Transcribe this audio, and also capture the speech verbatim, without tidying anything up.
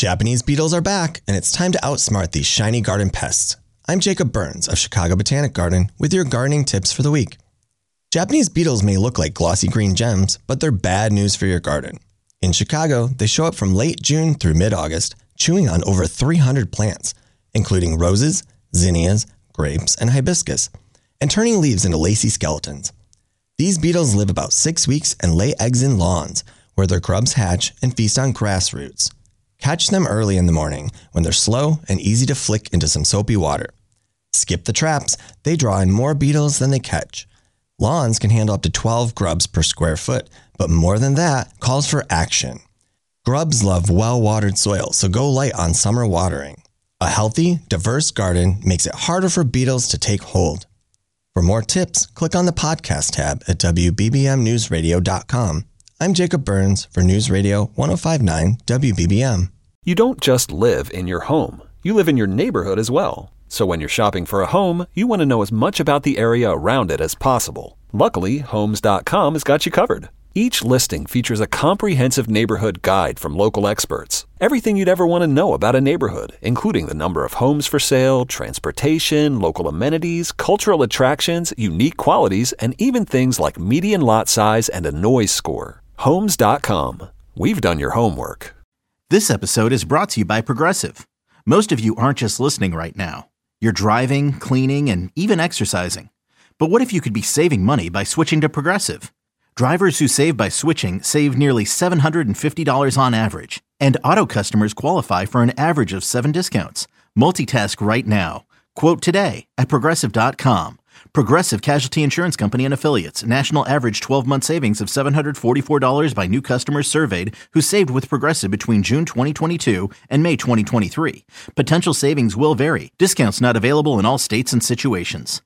Japanese beetles are back, and it's time to outsmart these shiny garden pests. I'm Jacob Burns of Chicago Botanic Garden with your gardening tips for the week. Japanese beetles may look like glossy green gems, but they're bad news for your garden. In Chicago, they show up from late June through mid-August, chewing on over three hundred plants, including roses, zinnias, grapes, and hibiscus, and turning leaves into lacy skeletons. These beetles live about six weeks and lay eggs in lawns, where their grubs hatch and feast on grass roots. Catch them early in the morning when they're slow and easy to flick into some soapy water. Skip the traps, they draw in more beetles than they catch. Lawns can handle up to twelve grubs per square foot, but more than that calls for action. Grubs love well-watered soil, so go light on summer watering. A healthy, diverse garden makes it harder for beetles to take hold. For more tips, click on the podcast tab at W B B M news radio dot com. I'm Jacob Burns for News Radio one oh five point nine W B B M. You don't just live in your home. You live in your neighborhood as well. So when you're shopping for a home, you want to know as much about the area around it as possible. Luckily, Homes dot com has got you covered. Each listing features a comprehensive neighborhood guide from local experts. Everything you'd ever want to know about a neighborhood, including the number of homes for sale, transportation, local amenities, cultural attractions, unique qualities, and even things like median lot size and a noise score. Homes dot com. We've done your homework. This episode is brought to you by Progressive. Most of you aren't just listening right now. You're driving, cleaning, and even exercising. But what if you could be saving money by switching to Progressive? Drivers who save by switching save nearly seven hundred fifty dollars on average. And auto customers qualify for an average of seven discounts. Multitask right now. Quote today at Progressive dot com. Progressive Casualty Insurance Company and Affiliates. National average twelve-month savings of seven hundred forty-four dollars by new customers surveyed who saved with Progressive between June twenty twenty-two and May twenty twenty-three. Potential savings will vary. Discounts not available in all states and situations.